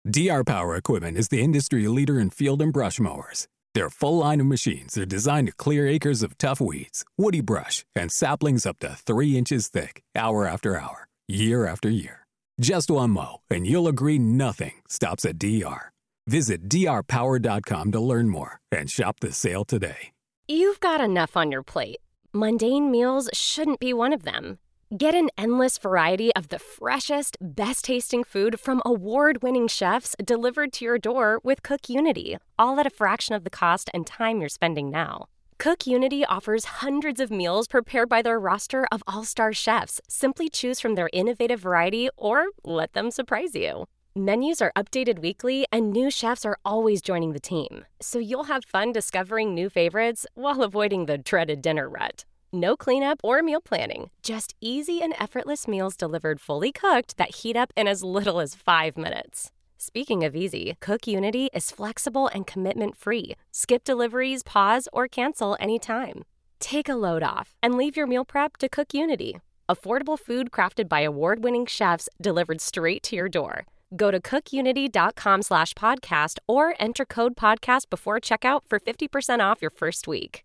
DR Power Equipment is the industry leader in field and brush mowers. Their full line of machines are designed to clear acres of tough weeds, woody brush, and saplings up to 3 inches thick, hour after hour, year after year. Just one mow, and you'll agree nothing stops at DR. Visit drpower.com to learn more and shop the sale today. You've got enough on your plate. Mundane meals shouldn't be one of them. Get an endless variety of the freshest, best-tasting food from award-winning chefs delivered to your door with Cook Unity, all at a fraction of the cost and time you're spending now. Cook Unity offers hundreds of meals prepared by their roster of all-star chefs. Simply choose from their innovative variety or let them surprise you. Menus are updated weekly, and new chefs are always joining the team, so you'll have fun discovering new favorites while avoiding the dreaded dinner rut. No cleanup or meal planning, just easy and effortless meals delivered fully cooked that heat up in as little as 5 minutes. Speaking of easy, Cook Unity is flexible and commitment-free. Skip deliveries, pause, or cancel anytime. Take a load off and leave your meal prep to Cook Unity. Affordable food crafted by award-winning chefs delivered straight to your door. Go to cookunity.com/podcast or enter code podcast before checkout for 50% off your first week.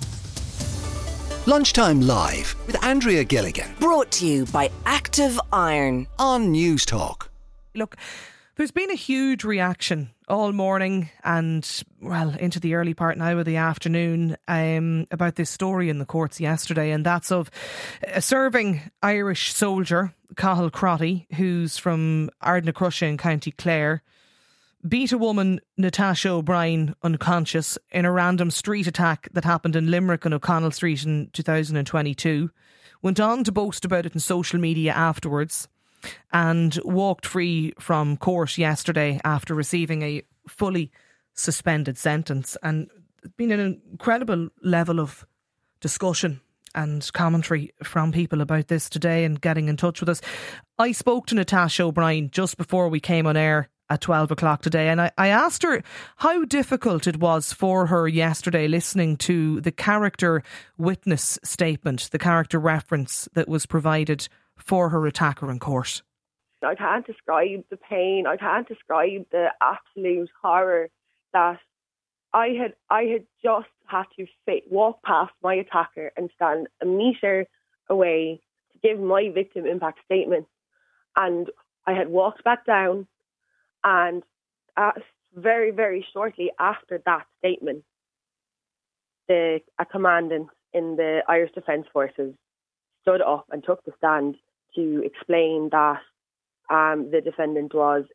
Lunchtime Live with Andrea Gilligan. Brought to you by Active Iron On News Talk. Look, there's been a huge reaction all morning and, well, into the early part now of the afternoon about this story in the courts yesterday, and that's of a serving Irish soldier, Cathal Crotty, who's from Ardnacrusha in County Clare, beat a woman, Natasha O'Brien, unconscious in a random street attack that happened in Limerick on O'Connell Street in 2022, went on to boast about it in social media afterwards, and walked free from court yesterday after receiving a fully suspended sentence. And it's been an incredible level of discussion and commentary from people about this today and getting in touch with us. I spoke to Natasha O'Brien just before we came on air at 12 o'clock today, and I asked her how difficult it was for her yesterday listening to the character witness statement, the character reference that was provided for her attacker in court. I can't describe the pain, I can't describe the absolute horror that I had just had to walk past my attacker and stand a metre away to give my victim impact statement, and I had walked back down. And very, very shortly after that statement, a commandant in the Irish Defence Forces stood up and took the stand to explain that the defendant was,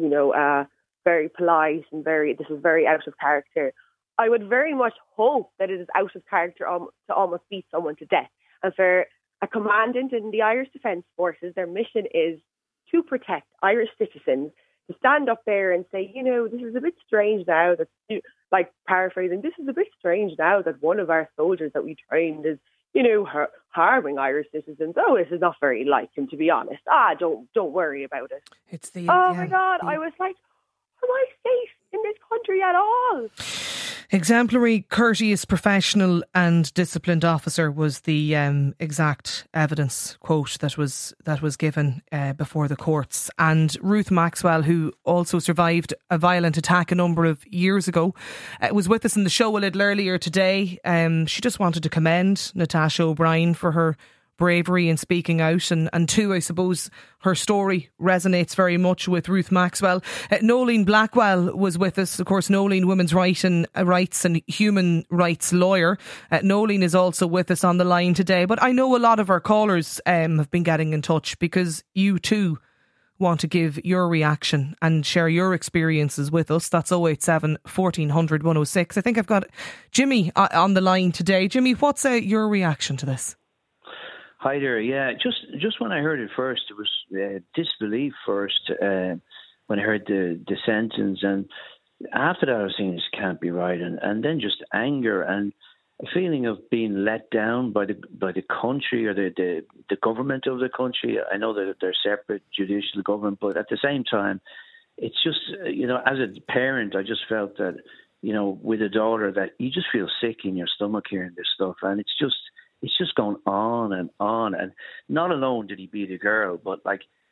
very polite and this was very out of character. I would very much hope that it is out of character to almost beat someone to death. And for a commandant in the Irish Defence Forces, their mission is to protect Irish citizens. To stand up there and say, this is a bit strange now that, like paraphrasing, this is a bit strange now that one of our soldiers that we trained is, harming Irish citizens. Oh, this is not very like him, to be honest. Don't worry about it. My God, I was like, am I safe in this country at all? Exemplary, courteous, professional and disciplined officer was the exact evidence quote that was given before the courts. And Ruth Maxwell, who also survived a violent attack a number of years ago, was with us in the show a little earlier today. She just wanted to commend Natasha O'Brien for her bravery in speaking out, and two, I suppose her story resonates very much with Ruth Maxwell. Nolene Blackwell was with us, of course. Nolene, women's rights and human rights lawyer. Nolene is also with us on the line today, but I know a lot of our callers have been getting in touch because you too want to give your reaction and share your experiences with us. That's 087 1400 106. I think I've got Jimmy on the line today. Jimmy, what's your reaction to this? Hi there. Yeah, just when I heard it first, it was disbelief first when I heard the sentence, and after that I was saying this can't be right, and then just anger and a feeling of being let down by the country or the government of the country. I know that they're separate judicial government, but at the same time, it's just as a parent, I just felt that with a daughter that you just feel sick in your stomach hearing this stuff, and it's just going on, and not alone did he beat a girl, but like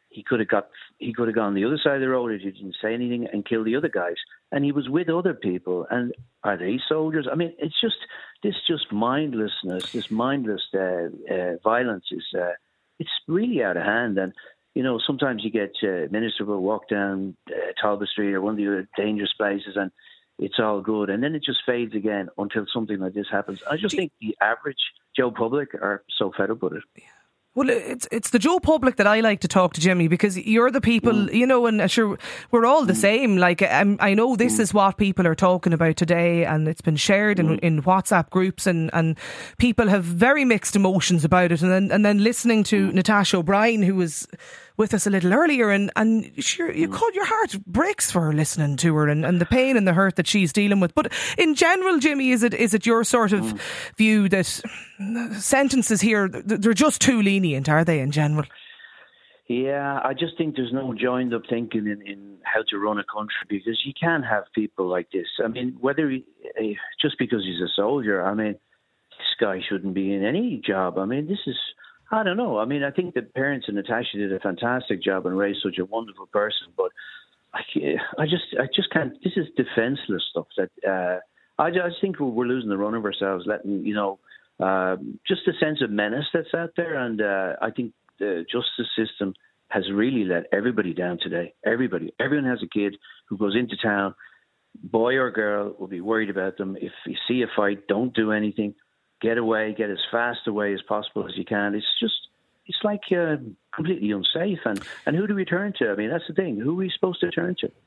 he could have gone the other side of the road if he didn't say anything and killed the other guys. And he was with other people. And are they soldiers? I mean, it's just mindlessness, this mindless violence it's really out of hand. And sometimes you get minister will walk down Talbot Street or one of the other dangerous places, and it's all good, and then it just fades again until something like this happens. I just think the average Joe Public are so fed up with it. Well, it's the Joe Public that I like to talk to, Jimmy, because you're the people, and sure, we're all the same. Like, I know this is what people are talking about today, and it's been shared in WhatsApp groups, and people have very mixed emotions about it. And then listening to Natasha O'Brien, who was with us a little earlier, and sure, your heart breaks for her listening to her and the pain and the hurt that she's dealing with. But in general, Jimmy, is it your sort of view that sentences here, they're just too lenient, are they, in general? Yeah, I just think there's no joined up thinking in how to run a country, because you can't have people like this. I mean, just because he's a soldier, I mean, this guy shouldn't be in any job. I mean, I don't know. I mean, I think the parents and Natasha did a fantastic job and raised such a wonderful person, but I just can't. This is defenseless stuff that I just think we're losing the run of ourselves, letting, just a sense of menace that's out there. And I think the justice system has really let everybody down today. Everyone has a kid who goes into town, boy or girl, will be worried about them. If you see a fight, don't do anything. Get away, get as fast away as possible as you can. It's like completely unsafe. And who do we turn to? I mean, that's the thing. Who are we supposed to turn to?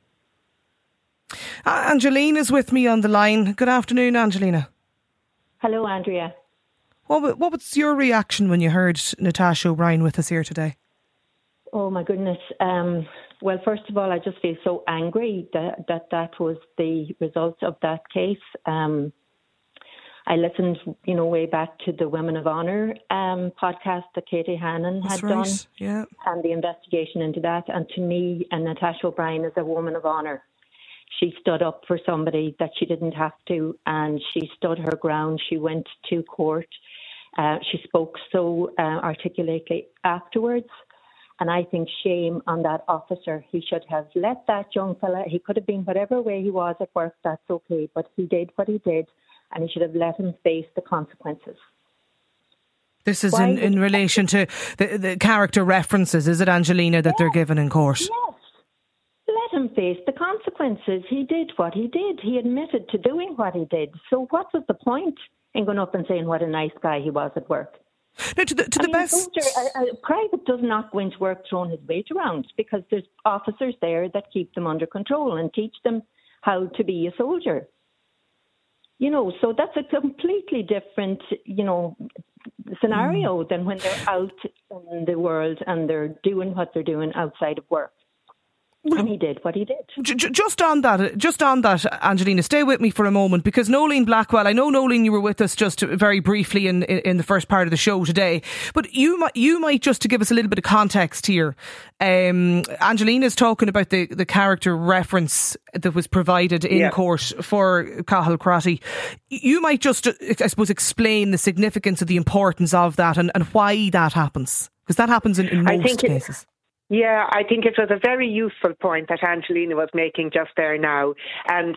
Angelina's with me on the line. Good afternoon, Angelina. Hello, Andrea. What was your reaction when you heard Natasha O'Brien with us here today? Oh, my goodness. Well, first of all, I just feel so angry that was the result of that case. I listened, way back to the Women of Honour podcast that Katie Hannon had done, yeah, and the investigation into that. And to me, Natasha O'Brien is a woman of honour. She stood up for somebody that she didn't have to, and she stood her ground. She went to court. She spoke so articulately afterwards. And I think shame on that officer. He should have let that young fella, he could have been whatever way he was at work, that's okay. But he did what he did, and he should have let him face the consequences. This is in relation to the character references, is it, Angelina, that they're given in court? Yes. Let him face the consequences. He did what he did. He admitted to doing what he did. So what was the point in going up and saying what a nice guy he was at work? No, to the best. A private does not go into work throwing his weight around, because there's officers there that keep them under control and teach them how to be a soldier. So that's a completely different, scenario than when they're out in the world and they're doing what they're doing outside of work. And he did what he did. Just on that, Angelina, stay with me for a moment, because Nolene Blackwell, I know, Nolene, you were with us just very briefly in the first part of the show today, but you might just to give us a little bit of context here. Angelina's talking about the character reference that was provided in court for Cathal Crotty. You might just, I suppose, explain the significance of the importance of that and why that happens, because that happens in most cases. Yeah, I think it was a very useful point that Angelina was making just there now, and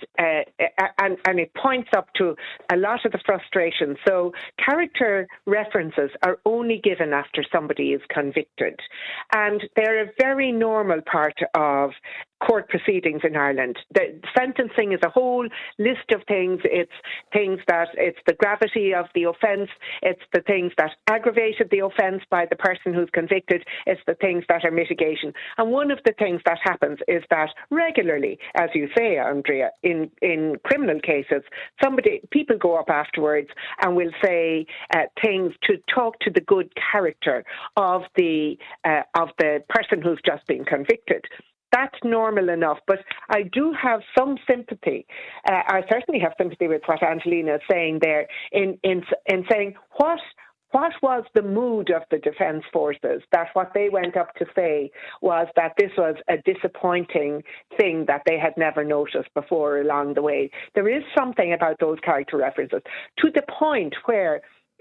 it points up to a lot of the frustration. So character references are only given after somebody is convicted, and they're a very normal part of court proceedings in Ireland. The sentencing is a whole list of things. It's the gravity of the offence, it's the things that aggravated the offence by the person who's convicted, it's the things that are mitigation. And one of the things that happens is that regularly, as you say, Andrea, in criminal cases, people go up afterwards and will say things to talk to the good character of the person who's just been convicted. That's normal enough, but I do have some sympathy. I certainly have sympathy with what Angelina is saying there in saying what was the mood of the Defence Forces, that what they went up to say was that this was a disappointing thing that they had never noticed before along the way. There is something about those character references to the point where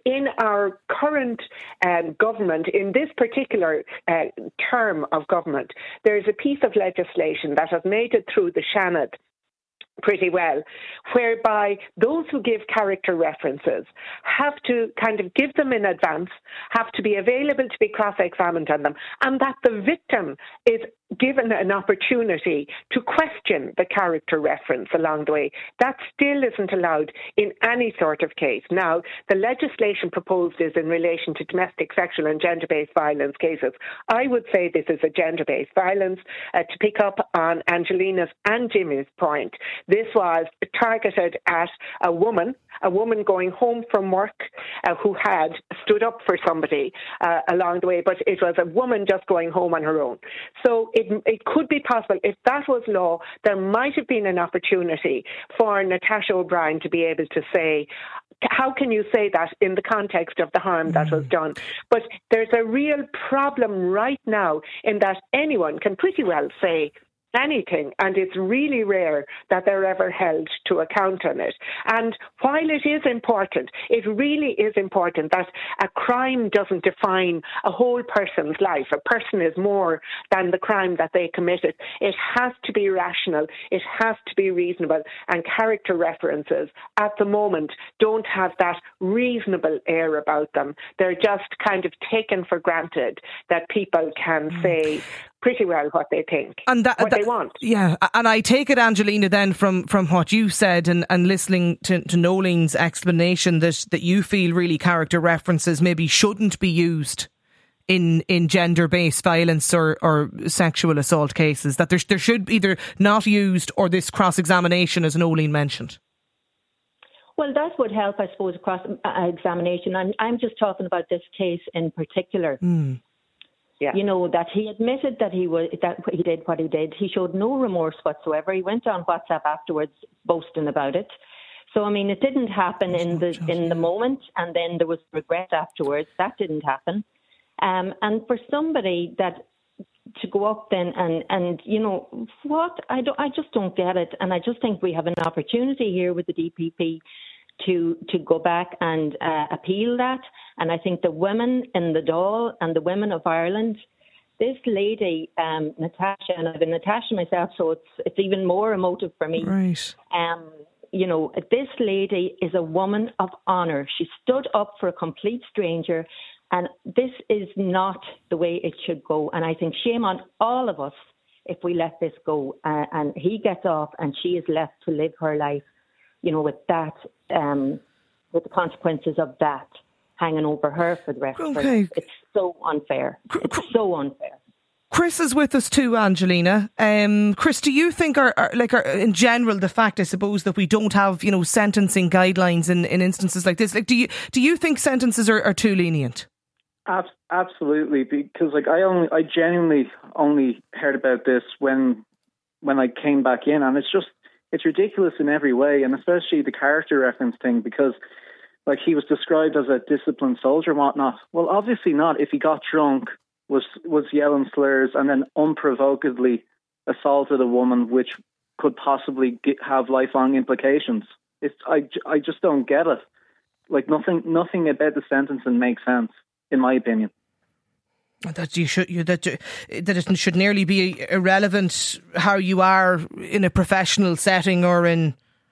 in our current government, in this particular term of government, there is a piece of legislation that has made it through the Seanad pretty well, whereby those who give character references have to kind of give them in advance, have to be available to be cross-examined on them, and that the victim is given an opportunity to question the character reference along the way. That still isn't allowed in any sort of case. Now, the legislation proposed is in relation to domestic, sexual and gender-based violence cases. I would say this is a gender-based violence. To pick up on Angelina's and Jimmy's point, this was targeted at a woman going home from work who had stood up for somebody along the way, but it was a woman just going home on her own. So it could be possible, if that was law, there might have been an opportunity for Natasha O'Brien to be able to say, how can you say that in the context of the harm that was done? But there's a real problem right now in that anyone can pretty well say anything, and it's really rare that they're ever held to account on it. And while it is important, it really is important that a crime doesn't define a whole person's life. A person is more than the crime that they committed. It has to be rational, it has to be reasonable, and character references at the moment don't have that reasonable air about them. They're just kind of taken for granted that people can say pretty well what they think, and what they want. Yeah, and I take it, Angelina, then from what you said and listening to Nolene's explanation that you feel really character references maybe shouldn't be used in gender-based violence or sexual assault cases, that there should either not used or this cross-examination, as Nolene mentioned. Well, that would help, I suppose, cross-examination. I'm just talking about this case in particular. Yeah. You know, that he admitted that he did what he did. He showed no remorse whatsoever. He went on WhatsApp afterwards boasting about it. So, I mean, it didn't happen in the moment, and then there was regret afterwards. That didn't happen. And for somebody that to go up then and you know what, I just don't get it. And I just think we have an opportunity here with the DPP to go back and appeal that. And I think the women in the Dáil and the women of Ireland, this lady, Natasha, and I've been Natasha myself, so it's even more emotive for me. Right. You know, this lady is a woman of honour. She stood up for a complete stranger, and this is not the way it should go. And I think shame on all of us if we let this go. And he gets off and she is left to live her life, you know, with that, with the consequences of that hanging over her for the rest of her life. It's so unfair. It's so unfair. Chris is with us too, Angelina. Chris, do you think, in general, the fact, I suppose, that we don't have, you know, sentencing guidelines in instances like this, like, do you think sentences are too lenient? Absolutely, because I genuinely only heard about this when I came back in, and it's ridiculous in every way, and especially the character reference thing, because like he was described as a disciplined soldier and whatnot. Well, obviously not if he got drunk, was yelling slurs and then unprovokedly assaulted a woman, which could possibly have lifelong implications. I just don't get it. Like nothing about the sentencing makes sense, in my opinion. That it should nearly be irrelevant how you are in a professional setting or in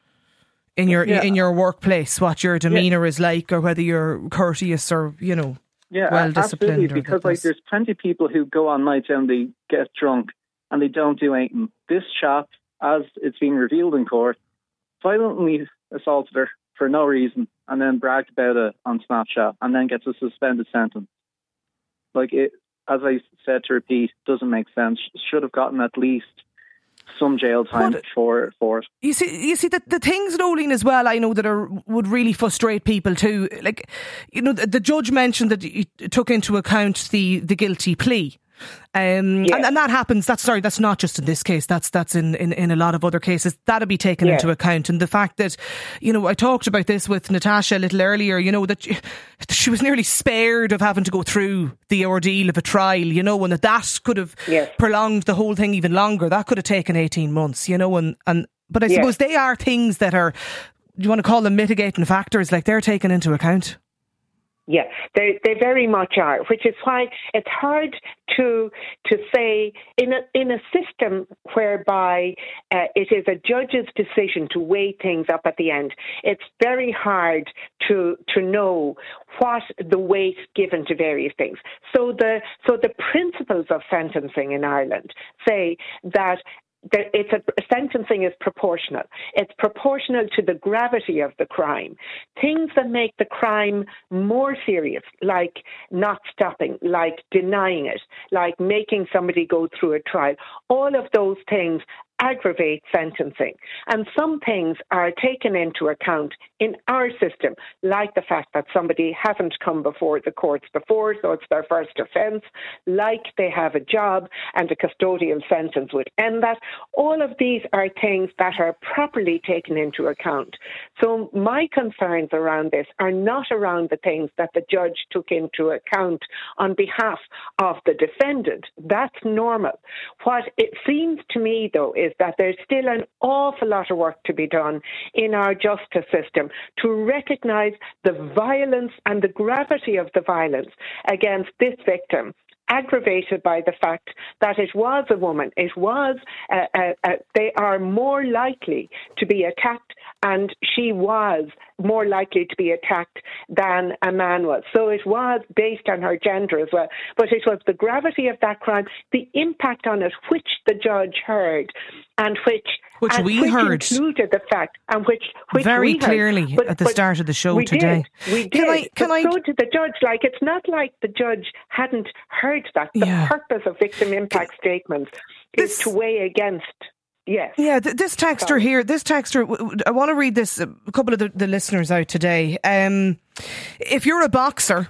your workplace, what your demeanour is like, or whether you're courteous or, you know, well disciplined. Absolutely, because there's plenty of people who go on nights and they get drunk and they don't do anything. This chap, as it's been revealed in court, violently assaulted her for no reason and then bragged about it on Snapchat and then gets a suspended sentence. Like, it, as I said, to repeat, doesn't make sense. Should have gotten at least some jail time for it. You see the things, Nolene, as well, I know that would really frustrate people too. Like, you know, the judge mentioned that he took into account the guilty plea. And that happens. That's not just in this case. That's in a lot of other cases. That'll be taken into account. And the fact that, you know, I talked about this with Natasha a little earlier, you know, that she was nearly spared of having to go through the ordeal of a trial, you know, and that could have prolonged the whole thing even longer. That could have taken 18 months, you know, but I suppose they are things that are, you want to call them mitigating factors, like they're taken into account. Yeah, they very much are, which is why it's hard to say in a system whereby it is a judge's decision to weigh things up at the end. It's very hard to know what the weight given to various things. So the principles of sentencing in Ireland say that sentencing is proportional. It's proportional to the gravity of the crime. Things that make the crime more serious, like not stopping, like denying it, like making somebody go through a trial, all of those things aggravate sentencing. And some things are taken into account in our system, like the fact that somebody hasn't come before the courts before, so it's their first offence, like they have a job and a custodial sentence would end that. All of these are things that are properly taken into account. So my concerns around this are not around the things that the judge took into account on behalf of the defendant. That's normal. What it seems to me, though, is that there's still an awful lot of work to be done in our justice system to recognise the violence and the gravity of the violence against this victim, aggravated by the fact that it was a woman. It was, they are more likely to be attacked, and she was more likely to be attacked than a man was. So it was based on her gender as well. But it was the gravity of that crime, the impact on it, which the judge heard, and which we heard included the fact, and which very we clearly heard. at the start of the show today. We did. So did the judge. Like, it's not like the judge hadn't heard that. The purpose of victim impact statements is to weigh against. Yes. Yeah, this texter here, I want to read this, a couple of the listeners out today. If you're a boxer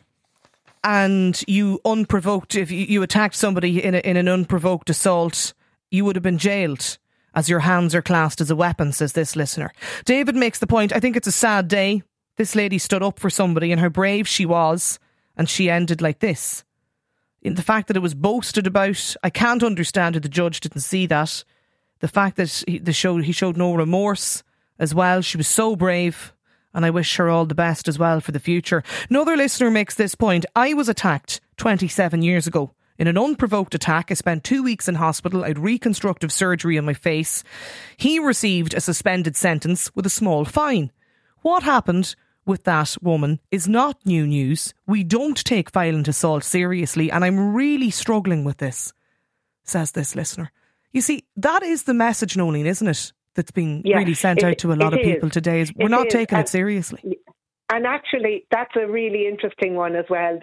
and you unprovoked, if you attacked somebody in an unprovoked assault, you would have been jailed, as your hands are classed as a weapon, says this listener. David makes the point, I think it's a sad day. This lady stood up for somebody and how brave she was, and she ended like this. In the fact that it was boasted about, I can't understand how the judge didn't see that. The fact that he showed no remorse as well. She was so brave, and I wish her all the best as well for the future. Another listener makes this point. I was attacked 27 years ago. In an unprovoked attack, I spent 2 weeks in hospital. I had reconstructive surgery on my face. He received a suspended sentence with a small fine. What happened with that woman is not new news. We don't take violent assault seriously, and I'm really struggling with this, says this listener. You see, that is the message, Nolene, isn't it? That's been really sent out to a lot of people today. Is we're not taking it seriously. And actually, that's a really interesting one as well.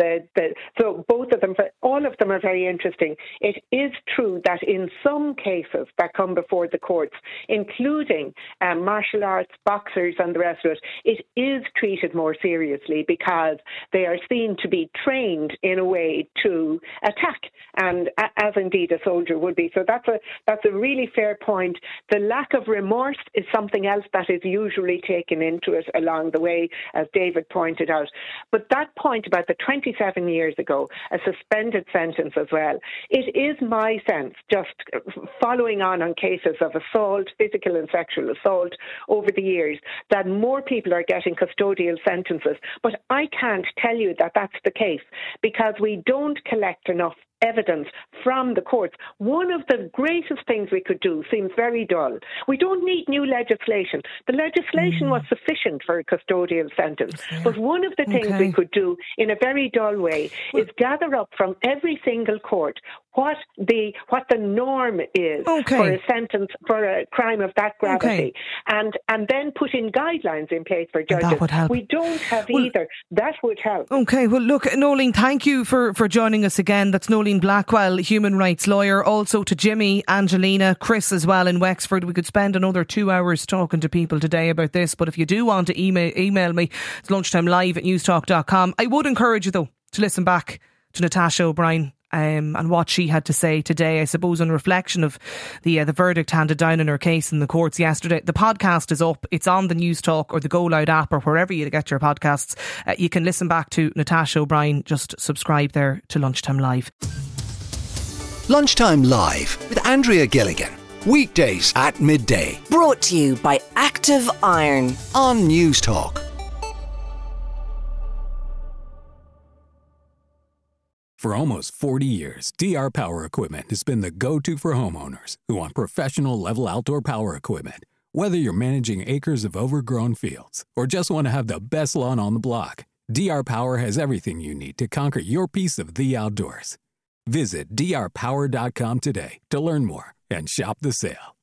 So both of them, all of them are very interesting. It is true that in some cases that come before the courts, including martial arts, boxers and the rest of it is treated more seriously because they are seen to be trained in a way to attack, and as indeed a soldier would be. So that's a really fair point. The lack of remorse is something else that is usually taken into it along the way, as David pointed out. But that point about the 27 years ago, a suspended sentence as well, it is my sense, just following on cases of assault, physical and sexual assault over the years, that more people are getting custodial sentences. But I can't tell you that that's the case because we don't collect enough evidence from the courts. One of the greatest things we could do seems very dull. We don't need new legislation. The legislation was sufficient for a custodial sentence. But one of the things we could do in a very dull way is gather up from every single court what the norm is for a sentence for a crime of that gravity, and then put in guidelines in place for judges. That would help. We don't have either. That would help. Okay, well look, Nolene, thank you for joining us again. That's Nolene Blackwell, human rights lawyer. Also to Jimmy, Angelina, Chris as well in Wexford. We could spend another 2 hours talking to people today about this, but if you do want to email me, it's lunchtimelive@newstalk.com. I would encourage you though to listen back to Natasha O'Brien and what she had to say today, I suppose, on reflection of the verdict handed down in her case in the courts yesterday. The podcast is up. It's on the News Talk or the Go Loud app or wherever you get your podcasts. You can listen back to Natasha O'Brien. Just subscribe there to Lunchtime Live. Lunchtime Live with Andrea Gilligan. Weekdays at midday. Brought to you by Active Iron On News Talk. For almost 40 years, DR Power Equipment has been the go-to for homeowners who want professional-level outdoor power equipment. Whether you're managing acres of overgrown fields or just want to have the best lawn on the block, DR Power has everything you need to conquer your piece of the outdoors. Visit drpower.com today to learn more and shop the sale.